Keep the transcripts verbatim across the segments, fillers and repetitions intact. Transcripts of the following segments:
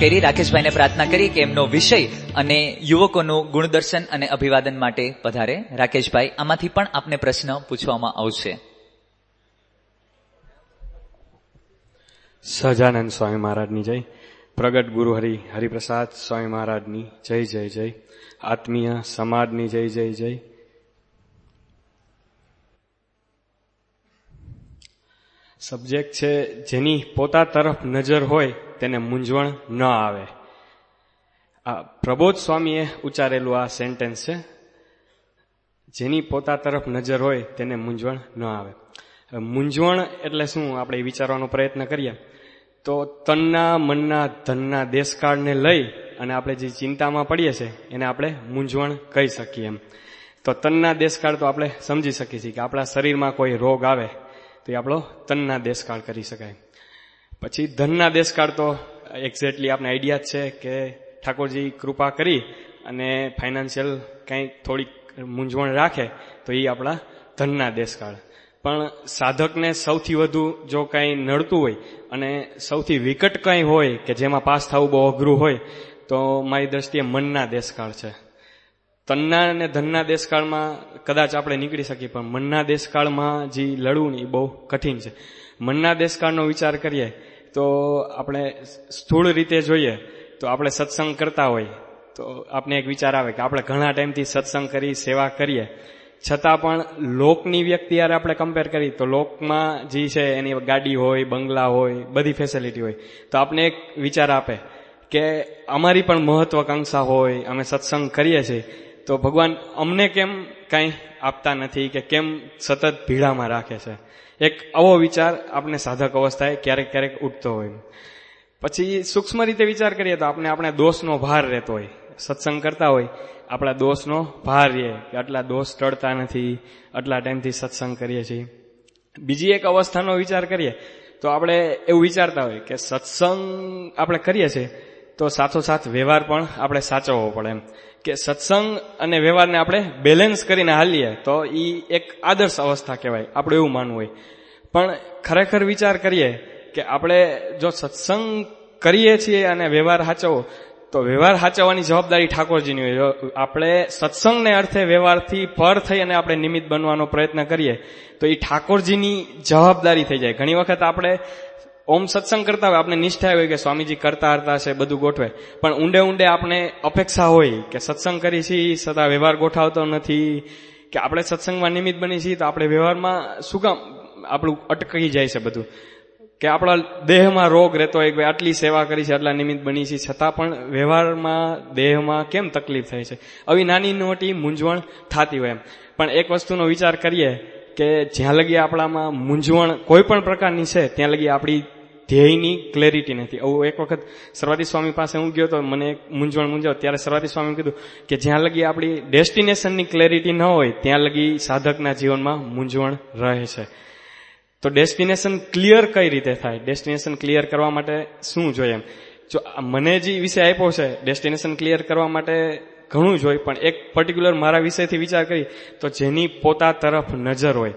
કરી. રાકેશભાઈને પ્રાર્થના કરી કે એમનો વિષય અને યુવકોનું ગુણદર્શન અને અભિવાદન માટે પધારે. રાકેશભાઈ, આમાંથી પણ આપને પ્રશ્ન પૂછવામાં આવશે. સહજાનંદ સ્વામી મહારાજની જય. પ્રગટ ગુરુ હરિ હરિપ્રસાદ સ્વામી મહારાજની જય જય જય. આત્મીય સમાજની જય જય જય. સબ્જેક્ટ છે જેની પોતા તરફ નજર હોય તેને મૂંઝવણ ન આવે. આ પ્રબોધ સ્વામીએ ઉચ્ચારેલું આ સેન્ટેન્સ છે. જેની પોતા તરફ નજર હોય તેને મૂંઝવણ ન આવે. મૂંઝવણ એટલે શું આપણે વિચારવાનો પ્રયત્ન કરીએ તો તનના મનના ધનના દેશકાળને લઈ અને આપણે જે ચિંતામાં પડીએ છીએ એને આપણે મૂંઝવણ કહી શકીએ. એમ તો તનના દેશકાળ તો આપણે સમજી શકીએ છીએ કે આપણા શરીરમાં કોઈ રોગ આવે તો એ આપણો તનના દેશકાળ કરી શકાય. પછી ધનના દેશકાળ તો એક્ઝેક્ટલી આપણે આઈડિયા જ છે કે ઠાકોરજી કૃપા કરી અને ફાઇનાન્શિયલ કંઈ થોડીક મૂંઝવણ રાખે તો એ આપણા ધનના દેશકાળ. પણ સાધકને સૌથી વધુ જો કંઈ નડતું હોય અને સૌથી વિકટ કંઈ હોય કે જેમાં પાસ થવું બહુ અઘરું હોય તો મારી દ્રષ્ટિએ મનના દેશકાળ છે. તનના અને ધનના દેશકાળમાં કદાચ આપણે નીકળી શકીએ પણ મનના દેશકાળમાં જે લડવું ને એ બહુ કઠિન છે. મનના દેશકાળનો વિચાર કરીએ તો આપણે સ્થૂળ રીતે જોઈએ તો આપણે સત્સંગ કરતા હોય તો આપણે એક વિચાર આવે કે આપણે ઘણા ટાઈમથી સત્સંગ કરી સેવા કરીએ છતાં પણ લોકની વ્યક્તિ યાર આપણે કમ્પેર કરી તો લોકમાં જે છે એની ગાડી હોય, બંગલા હોય, બધી ફેસિલિટી હોય તો આપણે એક વિચાર આપે કે અમારી પણ મહત્વાકાંક્ષા હોય, અમે સત્સંગ કરીએ છીએ તો ભગવાન અમને કેમ કાંઈ આપતા નથી કે કેમ સતત ભીડામાં રાખે છે. એક આવો વિચાર આપણે સાધક અવસ્થાએ ક્યારેક ક્યારેક ઉઠતો હોય. પછી સૂક્ષ્મ રીતે વિચાર કરીએ તો આપણે આપણે દોષનો ભાર રહેતો હોય. સત્સંગ કરતા હોય આપણા દોષનો ભાર રહે કે આટલા દોષ ટળતા નથી, આટલા ટાઈમથી સત્સંગ કરીએ છીએ. બીજી એક અવસ્થાનો વિચાર કરીએ તો આપણે એવું વિચારતા હોય કે સત્સંગ આપણે કરીએ છીએ તો સાથોસાથ વ્યવહાર પણ આપણે સાચવવો પડે. એમ કે સત્સંગ અને વ્યવહારને આપણે બેલેન્સ કરીને હાલીએ તો એ એક આદર્શ અવસ્થા કહેવાય, આપણે એવું માનવું હોય. પણ ખરેખર વિચાર કરીએ કે આપણે જો સત્સંગ કરીએ છીએ અને વ્યવહાર સાચવો તો વ્યવહાર સાચવવાની જવાબદારી ઠાકોરજીની હોય. આપણે સત્સંગને અર્થે વ્યવહારથી પર થઈ અને આપણે નિમિત્ત બનવાનો પ્રયત્ન કરીએ તો એ ઠાકોરજીની જવાબદારી થઈ જાય. ઘણી વખત આપણે ઓમ સત્સંગ કરતા હોય, આપણે નિષ્ઠા હોય કે સ્વામીજી કરતા હરતા છે, બધું ગોઠવે, પણ ઊંડે ઊંડે આપણે અપેક્ષા હોય કે સત્સંગ કરી છીએ છતાં વ્યવહાર ગોઠવતો નથી, કે આપણે સત્સંગમાં નિમિત્ત બની છીએ તો આપણે વ્યવહારમાં શું કામ આપણું અટકી જાય છે બધું, કે આપણા દેહમાં રોગ રહેતો હોય કે આટલી સેવા કરી છે, આટલા નિમિત્ત બની છે, છતાં પણ વ્યવહારમાં દેહમાં કેમ તકલીફ થાય છે. આવી નાની મોટી મૂંઝવણ થતી હોય. એમ પણ એક વસ્તુનો વિચાર કરીએ કે જ્યાં લગી આપણામાં મૂંઝવણ કોઈ પણ પ્રકારની છે ત્યાં લગી આપણી ધ્યેયની ક્લેરિટી નથી. આવું એક વખત સરવાતી સ્વામી પાસે હું ગયો તો મને એક મૂંઝવણ મૂંઝાવ, ત્યારે સરવાતી સ્વામી કીધું કે જ્યાં લગી આપણી ડેસ્ટિનેશનની ક્લેરિટી ન હોય ત્યાં લગી સાધકના જીવનમાં મૂંઝવણ રહે છે. તો ડેસ્ટિનેશન ક્લિયર કઈ રીતે થાય, ડેસ્ટિનેશન ક્લિયર કરવા માટે શું જોઈએ? જો મને જે વિષય આપ્યો છે ડેસ્ટિનેશન ક્લિયર કરવા માટે ઘણું જ હોય, પણ એક પર્ટિક્યુલર મારા વિષયથી વિચાર કરી તો જેની પોતા તરફ નજર હોય.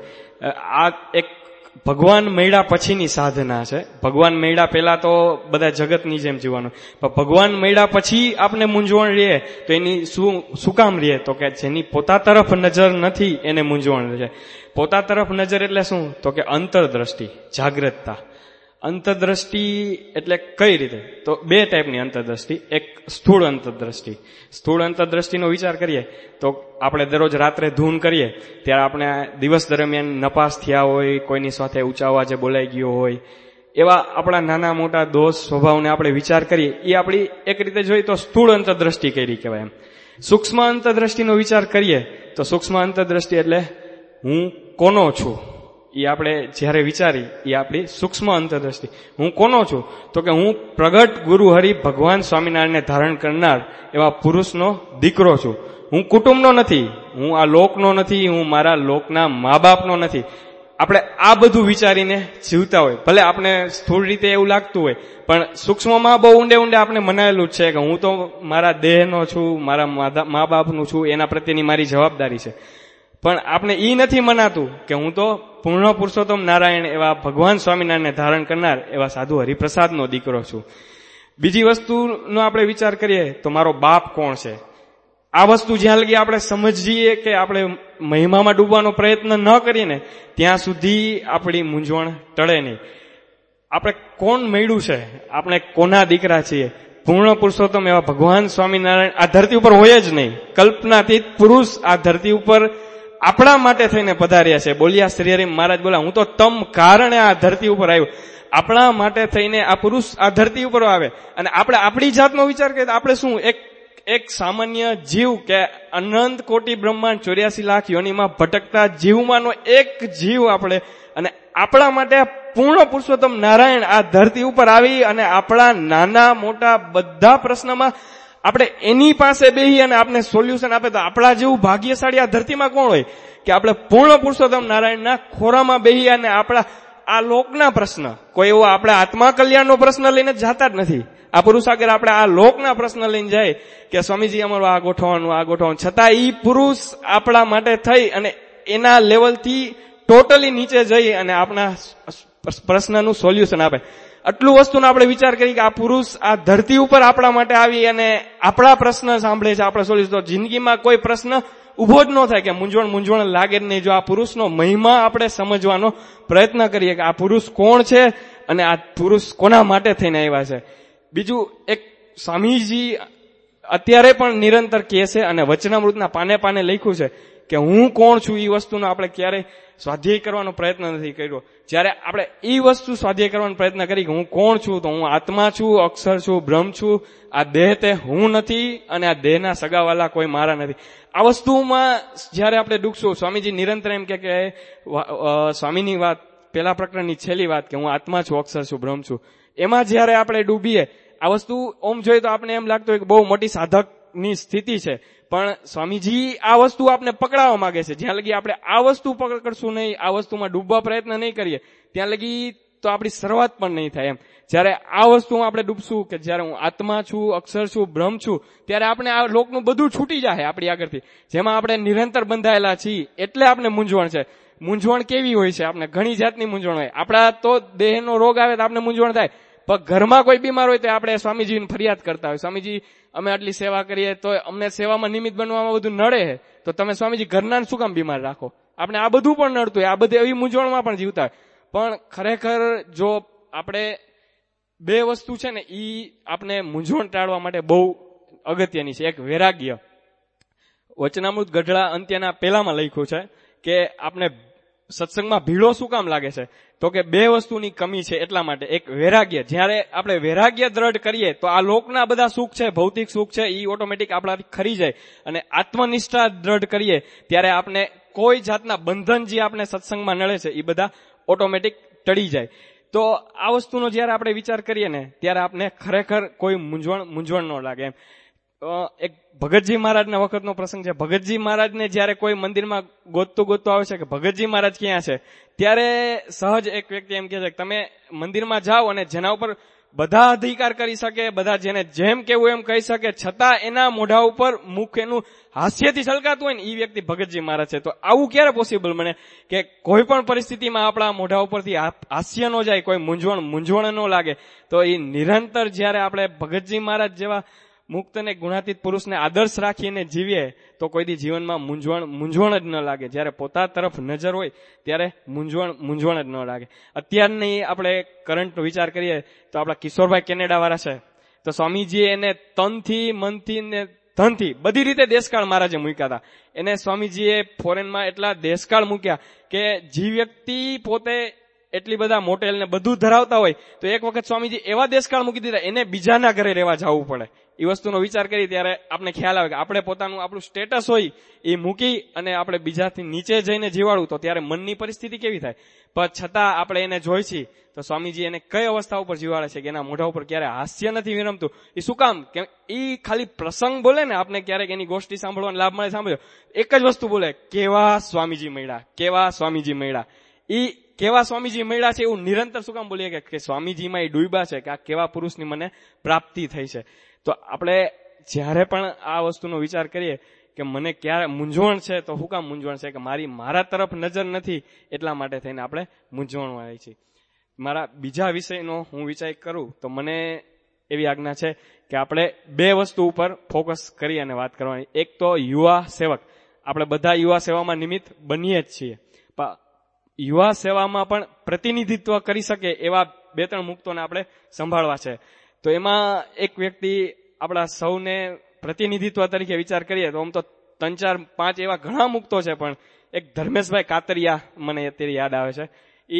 આ એક ભગવાન મળ્યા પછીની સાધના છે. ભગવાન મળ્યા પહેલા તો બધા જગતની જેમ જીવવાનું, પણ ભગવાન મળ્યા પછી આપને મૂંઝવણ રહે તો એની શું શું કામ રહે? તો કે જેની પોતા તરફ નજર નથી એને મૂંઝવણ રહે. પોતા તરફ નજર એટલે શું? તો કે અંતરદ્રષ્ટિ, જાગ્રતતા. અંતરદ્રષ્ટિ એટલે કઈ રીતે? તો બે ટાઈપની અંતરદ્રષ્ટિ. એક સ્થૂળ અંતરદ્રષ્ટિ. સ્થૂળ અંતરદ્રષ્ટિનો વિચાર કરીએ તો આપણે દરરોજ રાત્રે ધૂન કરીએ ત્યારે આપણે દિવસ દરમિયાન નપાસ થયા હોય, કોઈની સાથે ઊંચા અવાજે બોલાઈ ગયો હોય, એવા આપણા નાના મોટા દોષ સ્વભાવને આપણે વિચાર કરીએ, એ આપણી એક રીતે જોઈએ તો સ્થૂળ અંતરદ્રષ્ટિ કરી કહેવાય. એમ સૂક્ષ્મ અંતરદ્રષ્ટિનો વિચાર કરીએ તો સૂક્ષ્મ અંતરદ્રષ્ટિ એટલે હું કોનો છું એ આપણે જયારે વિચારી એ આપણી સૂક્ષ્મ અંતરદ્રષ્ટિ. હું કોનો છું? તો કે હું પ્રગટ ગુરુ હરિ ભગવાન સ્વામિનારાયણને ધારણ કરનાર એવા પુરુષનો દીકરો છું. હું કુટુંબનો નથી, હું આ લોકનો નથી, હું મારા લોકના મા બાપનો નથી. આપણે આ બધું વિચારીને જીવતા હોય. ભલે આપણે સ્થૂળ રીતે એવું લાગતું હોય પણ સૂક્ષ્મમાં બહુ ઊંડે ઊંડે આપણે મનાયેલું જ છે કે હું તો મારા દેહનો છું, મારા મા બાપનું છું, એના પ્રત્યેની મારી જવાબદારી છે. પણ આપણે ઈ નથી મનાતું કે હું તો પૂર્ણ પુરુષોત્તમ નારાયણ એવા ભગવાન સ્વામિનારાયણને ધારણ કરનાર એવા સાધુ હરિપ્રસાદનો દીકરો છું. બીજી વસ્તુનો આપણે વિચાર કરીએ તો મારો બાપ કોણ છે. આ વસ્તુ જ્યાં લગી આપણે સમજીએ કે આપણે મહિમામાં ડૂબવાનો પ્રયત્ન ન કરીએ ને ત્યાં સુધી આપણી મૂંઝવણ ટળે નહીં. આપણે કોણ મળ્યું છે, આપણે કોના દીકરા છીએ, પૂર્ણ પુરુષોત્તમ એવા ભગવાન સ્વામિનારાયણ આ ધરતી ઉપર હોય જ નહીં. કલ્પનાતીત પુરુષ આ ધરતી ઉપર આપણા માટે થઈને પધાર્યા છે. બોલ્યા શ્રી હરિ મહારાજ બોલા, હું તો તમ કારણે આ ધરતી ઉપર આવ્યો. આપણા માટે થઈને આ પુરુષ આ ધરતી ઉપર આવે. અને આપણે આપણી જાતનો વિચાર કરીએ તો આપણે શું એક એક સામાન્ય જીવ કે અનંત કોટી બ્રહ્માંડ ચોર્યાસી લાખ યોનિમાં ભટકતા જીવમાંનો એક જીવ આપણે, અને આપણા માટે પૂર્ણ પુરુષોત્તમ નારાયણ આ ધરતી ઉપર આવી અને આપણા નાના મોટા બધા પ્રશ્નમાં આપણે એની પાસે બેહી અને આપણે સોલ્યુશન આપે. તો આપણા જેવું ભાગ્યશાળી આ ધરતીમાં કોણ હોય કે આપણે પૂર્ણ પુરુષોત્તમ નારાયણના ખોરામાં બેહી અને આપણા આ લોકના પ્રશ્ન, કોઈ એવો આપણે આત્મા કલ્યાણનો પ્રશ્ન લઈને જતા જ નથી. આ પુરુષ આગળ આપણે આ લોકના પ્રશ્ન લઈને જાય કે સ્વામીજી અમારું આ ગોઠવવાનું આ ગોઠવવાનું, છતાં ઈ પુરુષ આપણા માટે થઈ અને એના લેવલથી ટોટલી નીચે જઈ અને આપણા પ્રશ્નનું સોલ્યુશન આપે. આટલું વસ્તુનો આપણે વિચાર કરી કે આ પુરુષ આ ધરતી ઉપર આપણા માટે આવી અને આપણા પ્રશ્ન સાંભળે છે, આપણે સોલ્યુશન. તો જિંદગીમાં કોઈ પ્રશ્ન ઉભો જ ન થાય કે મૂંઝવણ મૂંઝવણ લાગે જ નહીં. જો આ પુરુષનો મહિમા આપણે સમજવાનો પ્રયત્ન કરીએ કે આ પુરુષ કોણ છે અને આ પુરુષ કોના માટે થઈને આવ્યા છે. બીજું એક સ્વામીજી અત્યારે પણ નિરંતર કહે છે અને વચનામૃતના પાને પાને લખ્યું છે કે હું કોણ છું. એ વસ્તુનો આપણે ક્યારેય સ્વાધ્યાય કરવાનો પ્રયત્ન નથી કર્યો. જયારે આપણે એ વસ્તુ સ્વાધ્યાય કરવાનો પ્રયત્ન કરી કે હું કોણ છું, તો હું આત્મા છું, અક્ષર છું, બ્રહ્મ છું, આ દેહ તે હું નથી અને આ દેહના સગાવાલા કોઈ મારા નથી. આ વસ્તુમાં જયારે આપણે ડૂબશું, સ્વામીજી નિરંતર એમ કે સ્વામીની વાત પેલા પ્રકરણની છેલ્લી વાત કે હું આત્મા છું, અક્ષર છું, બ્રહ્મ છું, એમાં જયારે આપણે ડૂબીએ આ વસ્તુ ઓમ જોઈએ તો આપણે એમ લાગતું હોય કે બહુ મોટી સાધકની સ્થિતિ છે. પણ સ્વામીજી આ વસ્તુ આપણે પકડાવવા માંગે છે. જ્યાં લગી આપણે આ વસ્તુ પકડશું નહીં, આ વસ્તુમાં ડૂબવા પ્રયત્ન નહીં કરીએ ત્યાં લગી તો આપણી શરૂઆત પણ નહીં થાય. એમ જયારે આ વસ્તુમાં આપણે ડૂબશું કે જયારે હું આત્મા છું, અક્ષર છું, બ્રહ્મ છું, ત્યારે આપણે આ લોકનું બધું છૂટી જાય આપણી આગળથી, જેમાં આપણે નિરંતર બંધાયેલા છીએ. એટલે આપણે મૂંઝવણ છે. મૂંઝવણ કેવી હોય છે? આપણે ઘણી જાતની મૂંઝવણ હોય. આપણા તો દેહનો રોગ આવે તો આપણે મૂંઝવણ થાય, પણ ઘરમાં કોઈ બીમાર હોય તો આપણે સ્વામીજીની ફરિયાદ કરતા હોય, સ્વામીજી અમે આટલી સેવા કરીએ તો અમને સેવામાં નિમિત્ત બનવામાં બધું નડે છે, તો તમે સ્વામીજી ઘરના શું કામ બીમાર રાખો? આપણે આ બધું પણ નડતું હોય, આ બધી એવી મૂંઝવણમાં પણ જીવતા હોય. પણ ખરેખર જો આપણે બે વસ્તુ છે ને ઈ આપણે મૂંઝવણ ટાળવા માટે બહુ અગત્યની છે. એક વૈરાગ્ય. વચનામૃત ગઢડા અંત્યના પહેલામાં લખ્યું છે કે આપણે સત્સંગમાં ભીડો શું કામ લાગે છે? તો કે બે વસ્તુની કમી છે એટલા માટે. એક વૈરાગ્ય. જ્યારે આપણે વૈરાગ્ય દ્રઢ કરીએ તો આ લોકના બધા સુખ છે, ભૌતિક સુખ છે, એ ઓટોમેટિક આપણાથી ખરી જાય. અને આત્મનિષ્ઠા દ્રઢ કરીએ ત્યારે આપણે કોઈ જાતના બંધન જે આપણે સત્સંગમાં નડે છે એ બધા ઓટોમેટિક ટળી જાય. તો આ વસ્તુનો જયારે આપણે વિચાર કરીએ ને ત્યારે આપણે ખરેખર કોઈ મૂંઝવણ મૂંઝવણ ન લાગે. એમ એક ભગતજી મહારાજના વખતનો પ્રસંગ છે. ભગતજી મહારાજને જયારે કોઈ મંદિરમાં ગોતતો ગોતતો આવે છે કે ભગતજી મહારાજ ક્યાં છે, ત્યારે સહજ એક વ્યક્તિ એમ કહે છે કે તમે મંદિરમાં જાઓ અને જેના ઉપર બધા અધિકાર કરી શકે, બધા જેને જેમ કેવું એમ કહી શકે, છતાં એના મોઢા ઉપર મુખ એનું હાસ્યથી છલકાતું હોય ને એ વ્યક્તિ ભગતજી મહારાજ છે. તો આવું ક્યારે પોસિબલ બને કે કોઈ પણ પરિસ્થિતિમાં આપણા મોઢા ઉપરથી હાસ્ય ન જાય, કોઈ મૂંઝવણ મૂંઝવણ ન લાગે? તો એ નિરંતર જયારે આપણે ભગતજી મહારાજ જેવા મુક્ત અને ગુણાતીત પુરુષને આદર્શ રાખીને જીવીએ તો કોઈ દી જીવનમાં મૂંઝવણ મૂંઝવણ જ ન લાગે. જયારે પોતા તરફ નજર હોય ત્યારે મૂંઝવણ મૂંઝવણ જ ન લાગે. અત્યારની આપણે કરંટનો વિચાર કરીએ તો આપણા કિશોરભાઈ કેનેડા વાળા છે, તો સ્વામીજીએ એને તનથી, મનથી ને ધનથી બધી રીતે દેશકાળ મહારાજે મૂક્યા હતા. એને સ્વામીજીએ ફોરેનમાં એટલા દેશકાળ મૂક્યા કે જે વ્યક્તિ પોતે એટલી બધા મોટેલ ને બધું ધરાવતા હોય તો એક વખત સ્વામીજી એવા દેશકાળ મૂકી દીધા, એને બીજાના ઘરે રહેવા જવું પડે. એ વસ્તુનો વિચાર કરી ત્યારે આપણે ખ્યાલ આવે કે આપણે પોતાનું આપણું સ્ટેટસ હોય એ મૂકી અને આપણે બીજાથી નીચે જઈને જીવાડવું તો ત્યારે મનની પરિસ્થિતિ કેવી થાય. પણ છતાં આપણે એને જોઈ છીએ તો સ્વામીજી એને કઈ અવસ્થા ઉપર જીવાડે છે કે એના મોઢા ઉપર ક્યારે હાસ્ય નથી વિરમતું. એ શું કામ? કે એ ખાલી પ્રસંગ બોલે ને, આપણે ક્યારેક એની ગોષ્ઠી સાંભળવાનો લાભ મળે, સાંભળ્યો એક જ વસ્તુ બોલે, કેવા સ્વામીજી મળ્યા, કેવા સ્વામીજી મળ્યા. એ કેવા સ્વામીજી મળ્યા છે એવું નિરંતર શું કામ બોલીએ કે સ્વામીજીમાં એ ડૂબ્યા છે કે આ કેવા પુરુષની મને પ્રાપ્તિ થઈ છે. તો આપણે જયારે પણ આ વસ્તુનો વિચાર કરીએ કે મને ક્યારે મૂંઝવણ છે, તો શું કામ મૂંઝવણ છે? કે મારી મારા તરફ નજર નથી એટલા માટે થઈને આપણે મૂંઝવણ આવી છે. મારા બીજા વિષયનો હું વિચાર કરું તો મને એવી આજ્ઞા છે કે આપણે બે વસ્તુ ઉપર ફોકસ કરી અને વાત કરવાની. એક તો યુવા સેવક, આપણે બધા યુવા સેવામાં નિમિત્ત બનીએ જ છીએ, પણ યુવા સેવામાં પણ પ્રતિનિધિત્વ કરી શકે એવા બે ત્રણ મુક્તોને આપણે સંભાળવા છે. તો એમાં એક વ્યક્તિ આપણા સૌને પ્રતિનિધિત્વ તરીકે વિચાર કરીએ તો આમ તો ત્રણ ચાર પાંચ એવા ઘણા મુક્તો છે, પણ એક ધર્મેશભાઈ કાતરિયા મને અત્યારે યાદ આવે છે. એ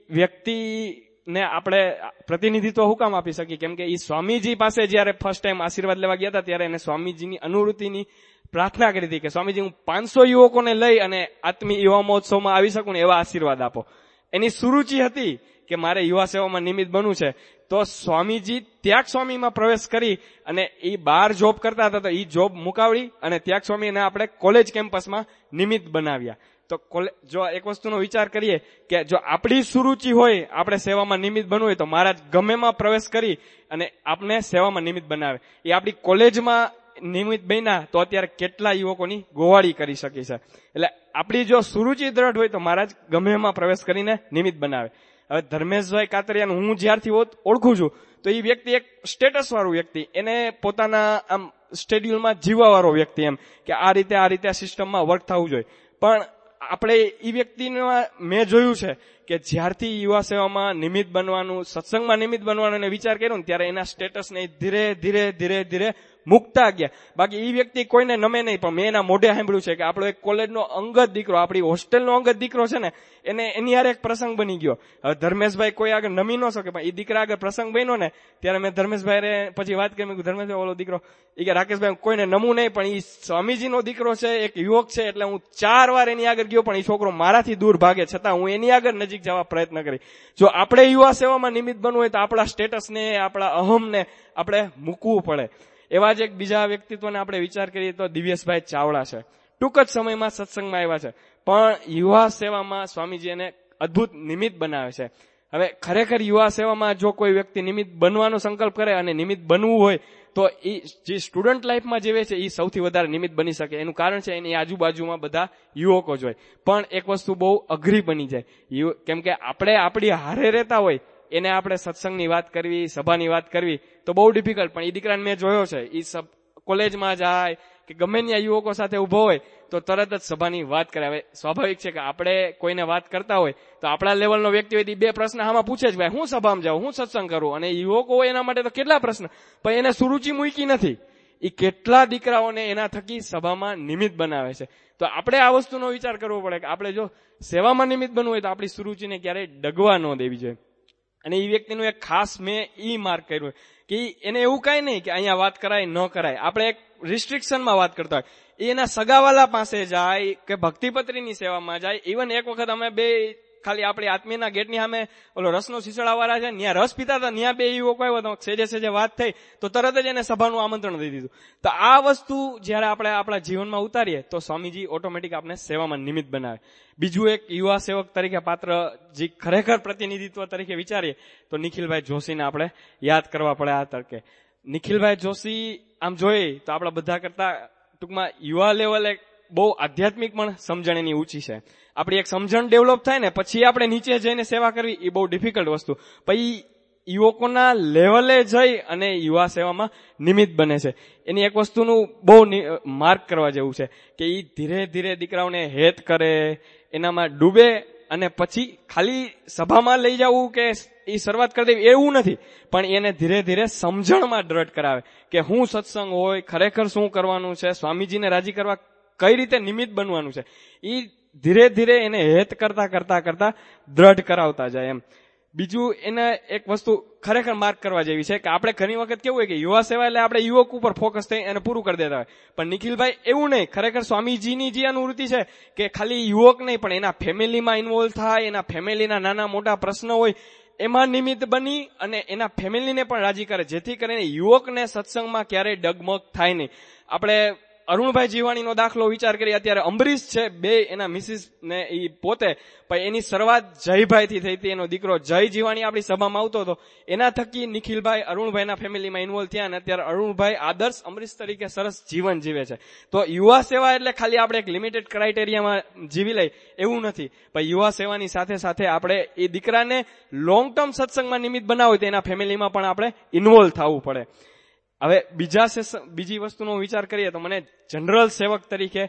વ્યક્તિને આપણે પ્રતિનિધિત્વ હું કામ આપી શકીએ? કેમ કે એ સ્વામીજી પાસે જયારે ફર્સ્ટ ટાઈમ આશીર્વાદ લેવા ગયા હતા ત્યારે એને સ્વામીજીની અનુવૃત્તિની પ્રાર્થના કરી હતી કે સ્વામીજી હું પાંચસો યુવકોને લઈ અને આત્મી યુવા મહોત્સવમાં આવી શકું ને એવા આશીર્વાદ આપો. એની સુરુચિ હતી કે મારે યુવા સેવામાં નિમિત્ત બનવું છે. તો સ્વામીજી ત્યાગ સ્વામીમાં પ્રવેશ કરી અને એ બાર જોબ કરતા હતા તો એ જોબ મુકાવડી અને ત્યાગ સ્વામીને આપણે કોલેજ કેમ્પસમાં નિમિત્ત બનાવ્યા. તો જો એક વસ્તુનો વિચાર કરીએ કે જો આપણી સુરુચિ હોય આપણે સેવામાં નિમિત્ત બનવું હોય તો મહારાજ ગમેમાં પ્રવેશ કરી અને આપણે સેવામાં નિમિત્ત બનાવે. એ આપણી કોલેજમાં નિમિત્ત બન્યા તો અત્યારે કેટલા યુવકોની ગોવાળી કરી શકી છે. એટલે આપણી જો સુરુચિ દ્રઢ હોય તો મહારાજ ગમે એમાં પ્રવેશ કરીને નિમિત્ત બનાવે. હવે ધર્મેશભાઈ કાતરિયાનું હું જ્યારથી ઓળખું છું તો એ વ્યક્તિ એક સ્ટેટસ વાળું વ્યક્તિ, એને પોતાના આમ શેડ્યુલમાં જીવવા વાળો વ્યક્તિ, એમ કે આ રીતે આ રીતે આ સિસ્ટમમાં વર્ક થવું જોઈએ. પણ આપણે એ વ્યક્તિને મેં જોયું છે કે જ્યારથી યુવા સેવામાં નિમિત્ત બનવાનું, સત્સંગમાં નિમિત્ત બનવાનો એને વિચાર કર્યો ને ત્યારે એના સ્ટેટસને ધીરે ધીરે ધીરે ધીરે મુકતા ગયા. બાકી એ વ્યક્તિ કોઈને નમે નહીં, પણ મેં એના મોઢે સાંભળ્યું છે કે આપણો એક કોલેજનો અંગત દીકરો, આપણી હોસ્ટેલનો અંગત દીકરો છે ને, એને એની યાર એક પ્રસંગ બની ગયો. હવે ધર્મેશભાઈ કોઈ આગળ નમી ન શકે, પણ એ દીકરા આગળ પ્રસંગ બન્યો ને ત્યારે મેં ધર્મેશભાઈ પછી વાત કરી, ધર્મેશભાઈ ઓલો દીકરો એ કે રાકેશભાઈ કોઈને નમવું નહીં, પણ એ સ્વામીજીનો દીકરો છે, એક યુવક છે, એટલે હું ચાર વાર એની આગળ ગયો પણ એ છોકરો મારાથી દૂર ભાગે, છતાં હું એની આગળ નજીક જવા પ્રયત્ન કરી. જો આપણે યુવા સેવામાં નિમિત્ત બનવું હોય તો આપણા સ્ટેટસને, આપણા અહમને આપણે મૂકવું પડે. એવા જ એક બીજા વ્યક્તિત્વને આપણે વિચાર કરીએ તો દિવ્યેશભાઈ ચાવડા છે. ટૂંક જ સમયમાં સત્સંગમાં આવ્યા છે, પણ યુવા સેવામાં સ્વામીજી એને અદભુત નિમિત્ત બનાવે છે. હવે ખરેખર યુવા સેવામાં જો કોઈ વ્યક્તિ નિમિત્ત બનવાનો સંકલ્પ કરે અને નિમિત્ત બનવું હોય તો એ જે સ્ટુડન્ટ લાઈફમાં જીવે છે એ સૌથી વધારે નિમિત્ત બની શકે. એનું કારણ છે એની આજુબાજુમાં બધા યુવકો જ હોય. પણ એક વસ્તુ બહુ અઘરી બની જાય, કેમ કે આપણે આપણી હારે રહેતા હોય એને આપણે સત્સંગની વાત કરવી, સભાની વાત કરવી તો બહુ ડિફિકલ્ટ. પણ એ દીકરાને મેં જોયો છે, એ કોલેજમાં જાય કે ગમે ત્યાં યુવકો સાથે ઉભો હોય તો તરત જ સભાની વાત કરે. હવે સ્વાભાવિક છે કે આપણે કોઈને વાત કરતા હોય તો આપણા લેવલનો વ્યક્તિ હોય બે પ્રશ્ન આમાં પૂછે જ, ભાઈ હું સભામાં જાઉં, હું સત્સંગ કરું, અને યુવકો હોય એના માટે તો કેટલા પ્રશ્ન, પણ એને સુરુચિ મૂકી નથી. એ કેટલા દીકરાઓને એના થકી સભામાં નિમિત્ત બનાવે છે. તો આપણે આ વસ્તુનો વિચાર કરવો પડે કે આપણે જો સેવામાં નિમિત્ત બનવું હોય તો આપણી સુરુચિને ક્યારેય ડગવા ન દેવી જોઈએ. અને એ વ્યક્તિનું એક ખાસ મેં ઈ માર્ક કર્યું કે એને એવું કઈ નહીં કે અહીંયા વાત કરાય ન કરાય, આપણે એક રિસ્ટ્રિક્શનમાં વાત કરતા હોય. એના સગાવાલા પાસે જાય કે ભક્તિપત્રીની સેવામાં જાય. ઇવન એક વખત અમે બે ખાલી આપણી આત્મીયના ગેટની સામે ઓલો રસનો શીશડા વાળા છે ત્યાં રસ પીતા હતા, ત્યાં બે યુવકો આવ્યો તો સેજે સેજે વાત થઈ તો તરત જ એને સભાનું આમંત્રણ દઈ દીધું. તો આ વસ્તુ જયારે આપણે આપણા જીવનમાં ઉતારીએ તો સ્વામીજી ઓટોમેટિક આપણે સેવામાં નિમિત્ત બનાવે. બીજું એક યુવા સેવક તરીકે પાત્ર જે ખરેખર પ્રતિનિધિત્વ તરીકે વિચારીએ તો નિખિલભાઈ જોશીને આપણે યાદ કરવા પડે. આ તરકે નિખિલભાઈ જોશી આમ જોઈએ તો આપણા બધા કરતા ટૂંકમાં યુવા લેવલે બહુ આધ્યાત્મિક પણ સમજણ એની ઊંચી છે. આપણી એક સમજણ ડેવલપ થાય ને પછી આપણે નીચે જઈને સેવા કરવી એ બહુ ડિફિકલ્ટ વસ્તુ. પછી યુવકોના લેવલે જઈ અને યુવા સેવામાં નિમિત્ત બને છે. એની એક વસ્તુનું બહુ માર્ક કરવા જેવું છે કે એ ધીરે ધીરે દીકરાઓને હેત કરે, એનામાં ડૂબે, અને પછી ખાલી સભામાં લઈ જવું કે એ શરૂઆત કરી દેવી એવું નથી, પણ એને ધીરે ધીરે સમજણમાં દ્રઢ કરાવે કે હું સત્સંગ હોય ખરેખર શું કરવાનું છે, સ્વામીજીને રાજી કરવા કઈ રીતે નિમિત્ત બનવાનું છે. એ ધીરે ધીરે એને હેત કરતા કરતા કરતા દ્રઢ કરાવતા જાય એમ. બીજું એને એક વસ્તુ ખરેખર માર્ક કરવા જેવી છે કે આપણે ઘણી વખત કેવું હોય કે યુવા સેવા એટલે આપણે યુવક ઉપર ફોકસ થઈ અને પૂરું કરી દેતા હોય, પણ નિખિલભાઈ એવું નહીં. ખરેખર સ્વામીજીની જે અનુવૃત્તિ છે કે ખાલી યુવક નહીં પણ એના ફેમિલીમાં ઇન્વોલ્વ થાય, એના ફેમિલીના નાના મોટા પ્રશ્નો હોય એમાં નિમિત્ત બની અને એના ફેમિલીને પણ રાજી કરે, જેથી કરીને યુવકને સત્સંગમાં ક્યારેય ડગમગ થાય નહીં. આપણે અરુણભાઈ જીવાણીનો દાખલો વિચાર કરીએ, અત્યારે અંબરીશ છે, બે એના મિસિસ ને ઈ પોતે, પણ એની શરૂઆત જયભાઈ થી થઈ હતી. એનો દીકરો જય જીવાણી આપણી સભામાં આવતો હતો, એના થકી નિખિલભાઈ અરુણભાઈના ફેમિલીમાં ઇન્વોલ્વ થયા અને અત્યારે અરુણભાઈ આદર્શ અંબરીશ તરીકે સરસ જીવન જીવે છે. તો યુવા સેવા એટલે ખાલી આપણે એક લિમિટેડ ક્રાઇટેરિયામાં જીવી લઈ એવું નથી, પણ યુવા સેવાની સાથે સાથે આપણે એ દીકરાને લોંગ ટર્મ સત્સંગમાં નિમિત્ત બનાવો તો એના ફેમિલીમાં પણ આપણે ઇન્વોલ્વ થવું પડે. હવે બીજા બીજી વસ્તુનો વિચાર કરીએ તો મને જનરલ સેવક તરીકે,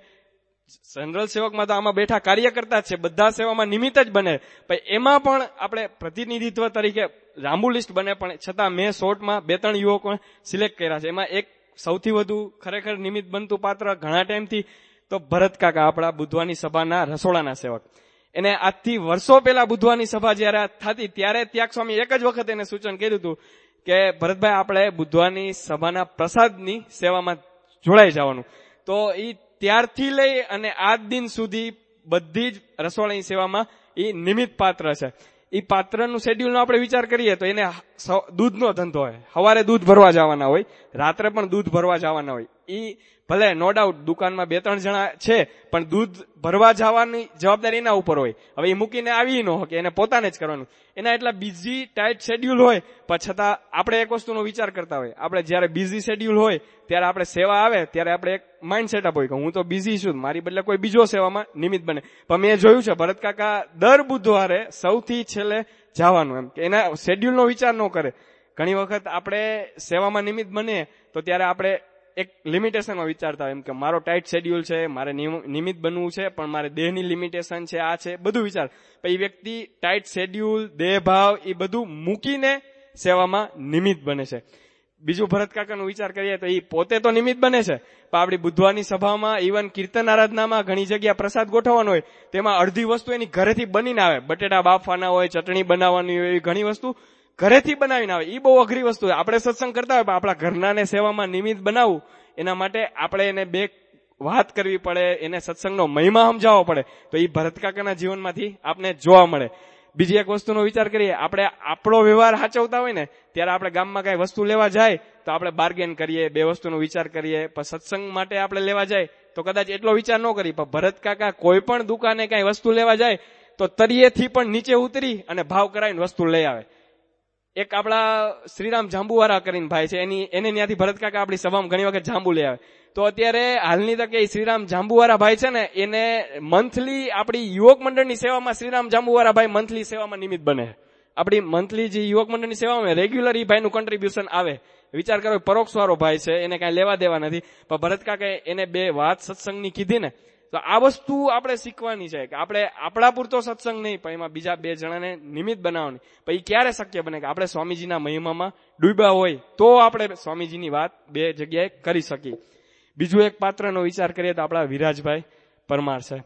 જનરલ સેવકમાં તો આમાં બેઠા કાર્યકર્તા જ છે, બધા સેવામાં નિમિત્ત જ બને, પણ એમાં પણ આપણે પ્રતિનિધિત્વ તરીકે લાંબુ લિસ્ટ બને, પણ છતાં મેં શોર્ટમાં બે ત્રણ યુવકો સિલેક્ટ કર્યા છે. એમાં એક સૌથી વધુ ખરેખર નિમિત્ત બનતું પાત્ર ઘણા ટાઈમથી તો ભરત કાકા, આપણા બુધવાની સભાના રસોડાના સેવક. એને આજથી વર્ષો પહેલા બુધવાની સભા જયારે થતી ત્યારે ત્યાગ સ્વામી એક જ વખત એને સૂચન કર્યું હતું કે ભરતભાઈ આપણે બુધવાની સભાના પ્રસાદની સેવામાં જોડાઈ જવાનું. તો એ ત્યારથી લઈ અને આજ દિન સુધી બધી જ રસોડાની સેવામાં એ નિમિત્ત પાત્ર છે. એ પાત્રનું શેડ્યુલનો આપણે વિચાર કરીએ તો એને દૂધનો ધંધો હોય, સવારે દૂધ ભરવા જવાના હોય, રાત્રે પણ દૂધ ભરવા જવાના હોય. એ ભલે નો ડાઉટ દુકાનમાં બે ત્રણ જણા છે, પણ દૂધ ભરવા જવાની જવાબદારી એના ઉપર હોય. હવે એ મૂકીને આવી ન હોય, એને પોતાને જ કરવાનું. એના એટલા બીઝી ટાઈટ શેડ્યુલ હોય, પણ છતાં આપણે એક વસ્તુનો વિચાર કરતા હોય, આપણે જયારે બીઝી શેડ્યુલ હોય ત્યારે આપણે સેવા આવે ત્યારે આપણે એક માઇન્ડ સેટઅપ હોય કે હું તો બીઝી છું, મારી બદલે કોઈ બીજો સેવામાં નિમિત્ત બને. પણ મેં જોયું છે ભરત કાકા દર બુધવારે સૌથી છેલ્લે જવાનું, એમ કે એના શેડ્યુલનો વિચાર ન કરે. ઘણી વખત આપણે સેવામાં નિમિત્ત બને તો ત્યારે આપણે એક લિમિટેશનમાં વિચારતા હોય, એમ કે મારો ટાઈટ શેડ્યુલ છે, મારે નિમિત્ત બનવું છે, પણ મારે દેહની લિમિટેશન છે, આ છે, બધું વિચાર. પણ એ વ્યક્તિ ટાઈટ શેડ્યુલ, દેહ ભાવ એ બધું મૂકીને સેવામાં નિમિત્ત બને છે. બીજું ભરત કાકાનો વિચાર કરીએ તો એ પોતે તો નિમિત્ત બને છે, પણ આપણી બુધવાની સભામાં ઇવન કીર્તન આરાધનામાં ઘણી જગ્યા પ્રસાદ ગોઠવવાનો હોય, તેમાં અડધી વસ્તુ એની ઘરેથી બનીને આવે. બટેટા બાફવાના હોય, ચટણી બનાવવાની હોય, ઘણી વસ્તુ ઘરેથી બનાવીને આવે. એ બહુ અઘરી વસ્તુ છે. આપણે સત્સંગ કરતા હોય પણ આપણા ઘરનાને સેવામાં નિમિત્ત બનાવવું, એના માટે આપણે એને બે વાત કરવી પડે, એને સત્સંગનો મહિમા સમજાવવો પડે. તો એ ભરત કાકાના જીવનમાંથી આપને જોવા મળે. બીજી એક વસ્તુનો વિચાર કરીએ, આપણે આપણો વ્યવહાર સાચવતા હોય ને ત્યારે આપણે ગામમાં કઈ વસ્તુ લેવા જાય તો આપણે બાર્ગેન કરીએ, બે વસ્તુનો વિચાર કરીએ. પણ સત્સંગ માટે આપણે લેવા જાય તો કદાચ એટલો વિચાર ન કરીએ. પણ ભરત કાકા કોઈ પણ દુકાને કઈ વસ્તુ લેવા જાય તો તળિયેથી પણ નીચે ઉતરી અને ભાવ કરાવીને વસ્તુ લઈ આવે. એક આપણા શ્રીરામ જાંબુવાળા કરીને ભાઈ છે, એની એને ત્યાંથી ભરત કાકા આપણી સભામાં ઘણી વખત જાંબુ લઈ આવે. તો અત્યારે હાલની તકે શ્રીરામ જાંબુવાળા ભાઈ છે ને, એને મંથલી આપણી યુવક મંડળની સેવામાં શ્રીરામ જાંબુવાળા ભાઈ મંથલી સેવામાં નિમિત્ત બને. આપણી મંથલી જે યુવક મંડળની સેવામાં રેગ્યુલર એ ભાઈનું કન્ટ્રીબ્યુશન આવે. વિચાર કરો, પરોક્ષ વાળો ભાઈ છે, એને કઈ લેવા દેવા નથી, પણ ભરત કાકાએ એને બે વાત સત્સંગની કીધી ને. તો આ વસ્તુ આપણે શીખવાની છે કે આપણે આપણા પૂરતો સત્સંગ નહીં, પણ એમાં બીજા બે જણાને નિમિત્ત બનાવવાની. પણ એ ક્યારે શક્ય બને કે આપણે સ્વામીજીના મહિમામાં ડૂબ્યા હોય તો આપણે સ્વામીજીની વાત બે જગ્યાએ કરી શકીએ. બીજું એક પાત્રનો વિચાર કરીએ તો આપણા વિરાજભાઈ પરમાર છે.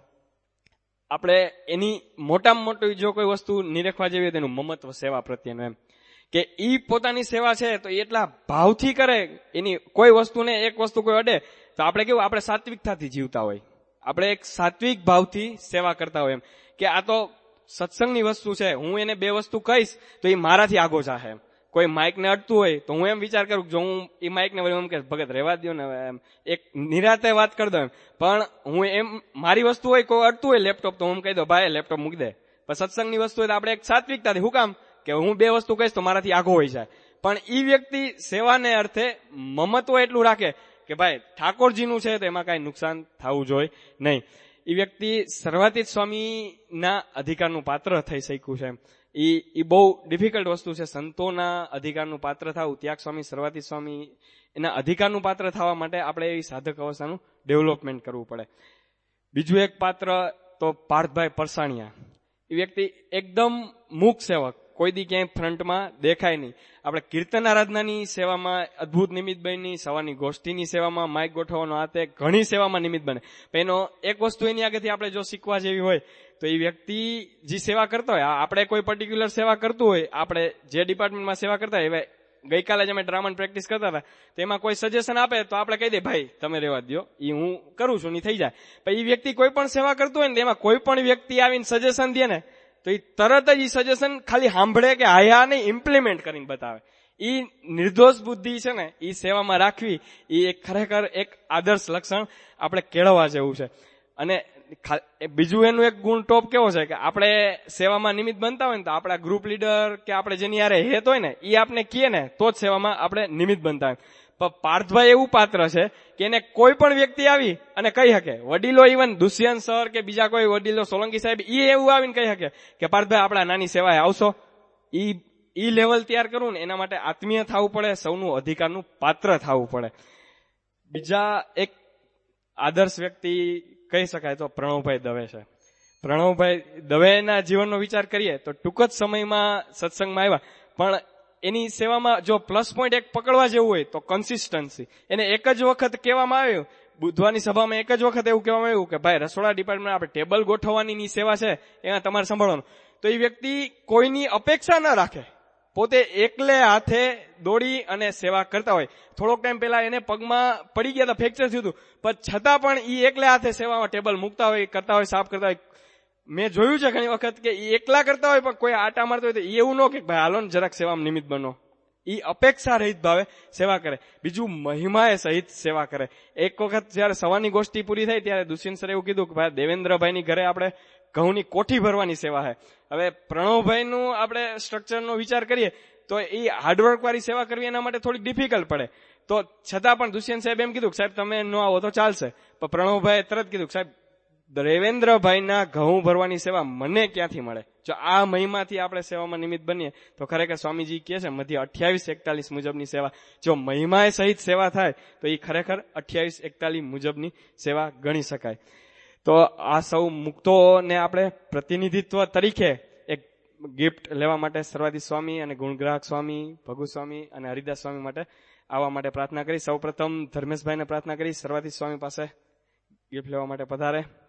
આપણે એની મોટામાં મોટી જો કોઈ વસ્તુ નિરેખવા જેવી તેનું મમત્વ સેવા પ્રત્યેનું, એમ કે ઈ પોતાની સેવા છે તો એટલા ભાવથી કરે. એની કોઈ વસ્તુને એક વસ્તુ કોઈ અડે તો આપણે કેવું, આપણે સાત્વિકતાથી જીવતા હોય, આપણે એક સાત્વિક ભાવથી સેવા કરતા હોય, એમ કે આ તો સત્સંગની વસ્તુ છે, હું એને બે વસ્તુ કહીશ તો એ મારાથી આગો જાહે. એમ કોઈ માઇક ને અડતું હોય તો હું એમ વિચાર કરું જો હું એ માઇક ને એમ કે ભગત રહેવા દો ને, એમ એક નિરાતે વાત કરી દઉં. પણ હું એમ મારી વસ્તુ હોય કોઈ અડતું હોય લેપટોપ તો હું કહી દઉં ભાઈ લેપટોપ મૂકી દે. પણ સત્સંગની વસ્તુ હોય તો આપણે એક સાત્વિકતાથી, હું કામ કે હું બે વસ્તુ કહીશ તો મારાથી આગો હોય જાય. પણ ઈ વ્યક્તિ સેવાને અર્થે મમત્વ એટલું રાખે કે ભાઈ ઠાકોરજીનું છે તો એમાં કઈ નુકસાન થવું જોઈએ નહીં. એ વ્યક્તિ સર્વાતીત સ્વામીના અધિકારનું પાત્ર થઈ શક્યું છે. એ બહુ ડિફિકલ્ટ વસ્તુ છે. સંતોના અધિકારનું પાત્ર થવું, ત્યાગ સ્વામી, સર્વાતીત સ્વામી એના અધિકારનું પાત્ર થવા માટે આપણે એ સાધક અવસ્થાનું ડેવલપમેન્ટ કરવું પડે. બીજું એક પાત્ર તો પાર્થભાઈ પરસાણીયા. એ વ્યક્તિ એકદમ મૂક સેવક, કોઈ દી ક્યાંય ફ્રન્ટમાં દેખાય નહીં. આપણે કીર્તન આરાધનાની સેવામાં અદભુત નિમિત્ત બની, સવારની ગોષ્ઠીની સેવામાં માઇક ગોઠવવાનો, આ તે ઘણી સેવામાં નિમિત્ત બને. એનો એક વસ્તુ એની આગળથી આપણે જો શીખવા જેવી હોય તો એ વ્યક્તિ જે સેવા કરતો હોય, આપણે કોઈ પર્ટિક્યુલર સેવા કરતું હોય, આપણે જે ડિપાર્ટમેન્ટમાં સેવા કરતા હોય, ગઈકાલે જ અમે ડ્રામાની પ્રેક્ટિસ કરતા હતા તો એમાં કોઈ સજેશન આપે તો આપણે કહી દે ભાઈ તમે રહેવા દો, એ હું કરું છું, ની થઈ જાય. પણ એ વ્યક્તિ કોઈ પણ સેવા કરતું હોય ને એમાં કોઈ પણ વ્યક્તિ આવીને સજેશન દે ને તો એ તરત જ એ સજેશન ખાલી સાંભળે કે હાયા નહીં, ઇમ્પ્લિમેન્ટ કરીને બતાવે. ઈ નિર્દોષ બુદ્ધિ છે ને ઈ સેવામાં રાખવી ઈ એક ખરેખર એક આદર્શ લક્ષણ આપણે કેળવવા જેવું છે. અને બીજું એનું એક ગુણ ટોપ કેવો છે કે આપણે સેવામાં નિમિત્ત બનતા હોય ને તો આપણા ગ્રુપ લીડર કે આપણે જેની યારે હેત હોય ને ઈ આપણે કીએ ને તો જ સેવામાં આપણે નિમિત્ત બનતા હોય. પણ પાર્થભાઈ એવું પાત્ર છે કે એને કોઈ પણ વ્યક્તિ આવી અને કહી શકે, વડીલો ઇવન દુષ્યંત સર કે બીજા કોઈ વડીલો સોલંકી સાહેબ ઈ એવું આવીને કહી શકે કે પાર્થભાઈ આપણા નાની સેવાએ આવશો. ઈ ઈ લેવલ તૈયાર કરવું ને એના માટે આત્મીય થવું પડે, સૌનું અધિકારનું પાત્ર થવું પડે. બીજા એક આદર્શ વ્યક્તિ કહી શકાય તો પ્રણવભાઈ દવે છે. પ્રણવભાઈ દવેના જીવનનો વિચાર કરીએ તો ટૂંક જ સમયમાં સત્સંગમાં આવ્યા, પણ એની સેવામાં જો પ્લસ પોઈન્ટ એક પકડવા જેવું હોય તો કન્સિસ્ટન્સી. એને એક જ વખત કહેવામાં આવ્યું, બુધવારની સભામાં એક જ વખત એવું કહેવામાં આવ્યું કે ભાઈ રસોડા ડિપાર્ટમેન્ટ આપણે ટેબલ ગોઠવવાની સેવા છે એમાં તમારે સંભાળવાનું. તો એ વ્યક્તિ કોઈની અપેક્ષા ન રાખે, પોતે એકલે હાથે દોડી અને સેવા કરતા હોય. થોડોક ટાઈમ પહેલા એને પગમાં પડી ગયા હતા, ફ્રેક્ચર થયું હતું, પણ છતાં પણ ઈ એકલે હાથે સેવામાં ટેબલ મૂકતા હોય, કરતા હોય, સાફ કરતા હોય. મેં જોયું છે ઘણી વખત કે ઈ એકલા કરતા હોય પણ કોઈ આટા મારતો હોય તો ઈ એવું ન કે ભાઈ હાલો ને જરાક સેવામાં નિમિત્ત બનો. ઈ અપેક્ષા રહિત ભાવે સેવા કરે. બીજું મહિમાએ સહિત સેવા કરે. એક વખત જયારે સવારની ગોષ્ઠી પૂરી થઈ ત્યારે દુષ્યંત સરે એવું કીધું કે ભાઈ દેવેન્દ્રભાઈની ઘરે આપણે ઘઉંની કોઠી ભરવાની સેવા છે. હવે પ્રણવભાઈનું આપણે સ્ટ્રક્ચરનો વિચાર કરીએ તો એ હાર્ડવર્ક વાળી સેવા કરવી એના માટે થોડીક ડિફિકલ્ટ પડે. તો છતાં પણ દુષ્યંત સાહેબ એમ કીધું કે સાહેબ તમે ન આવો તો ચાલશે. પણ પ્રણવભાઈએ તરત કીધું કે સાહેબ દેવેન્દ્રભાઈના ઘઉં ભરવાની સેવા મને ક્યાંથી મળે. જો આ મહિમાથી આપણે સેવામાં નિમિત્ત બનીએ તો ખરેખર સ્વામીજી કહે છે મધ્ય અઠ્યાવીસ એકતાલીસ મુજબની સેવા. જો મહિમાએ સહિત સેવા થાય તો એ ખરેખર અઠ્યાવીસ એકતાલીસ મુજબની સેવા ગણી શકાય. તો આ સૌ મુક્તોને આપણે પ્રતિનિધિત્વ તરીકે એક ગિફ્ટ લેવા માટે સરવાદી સ્વામી અને ગુણગ્રાહક સ્વામી, ભગુ સ્વામી અને હરિદાસ સ્વામી માટે આવવા માટે પ્રાર્થના કરી. સૌ પ્રથમ ધર્મેશભાઈને પ્રાર્થના કરી સરવાદી સ્વામી પાસે ગિફ્ટ લેવા માટે પધારે.